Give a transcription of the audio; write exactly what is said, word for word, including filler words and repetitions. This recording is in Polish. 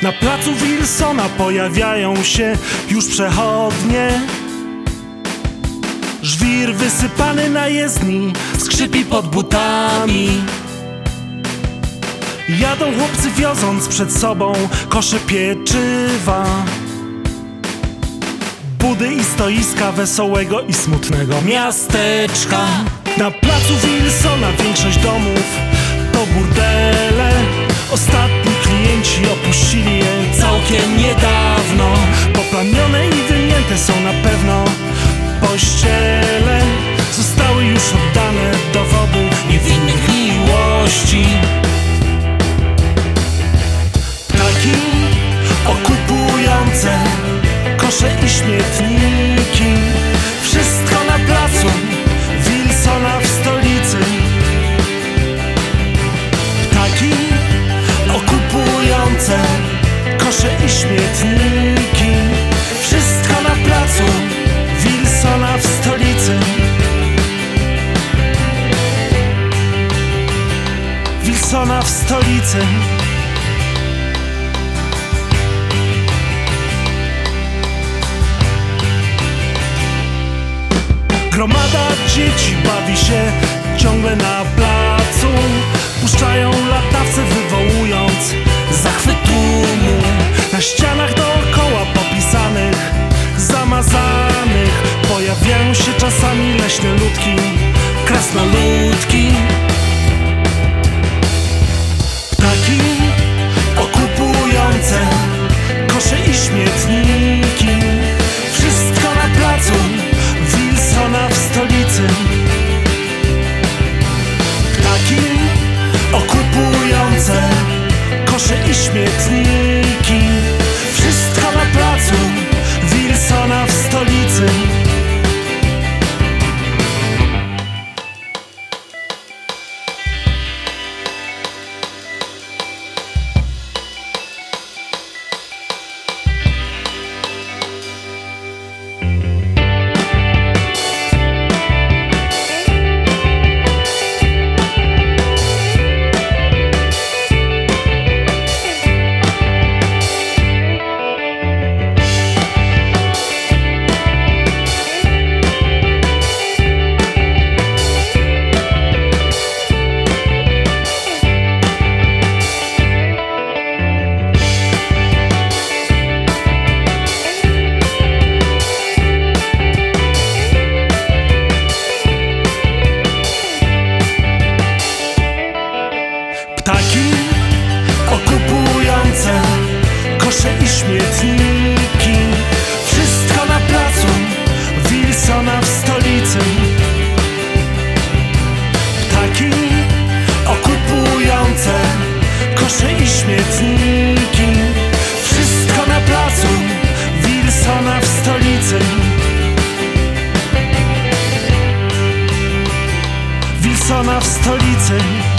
Na placu Wilsona pojawiają się już przechodnie. Żwir wysypany na jezdni skrzypi pod butami. Jadą chłopcy wioząc przed sobą kosze pieczywa, budy i stoiska wesołego i smutnego miasteczka. Na placu Wilsona większość domów to burdele. Ostatni klienci opuścili je całkiem niedawno. Poplamione i wymięte są na pewno pościele. Zostały już oddane dowody niewinnych miłości. Ptaki okupujące kosze i śmietniki. Wszystko na placu Wilsona w stolicy. Ptaki okupujące kosze i śmietniki. Wszystko na placu Wilsona w stolicy. Wilsona w stolicy. Gromada dzieci bawi się ciągle na placu. Puszczają latawce, wywołując zachwyt tłumu. Na ścianach dookoła popisanych, zamazanych pojawiają się czasami leśne ludki, krasnoludki. Ptaki okupujące kosze i śmietniki. Wszystko na placu Wilsona w stolicy. Ptaki okupujące kosze i śmietniki. Wszystko na placu Wilsona w stolicy. Ptaki okupujące kosze i śmietniki. Wszystko na placu Wilsona w stolicy. Ptaki okupujące kosze i śmietniki. Wszystko na placu Wilsona w stolicy. Wilsona w stolicy.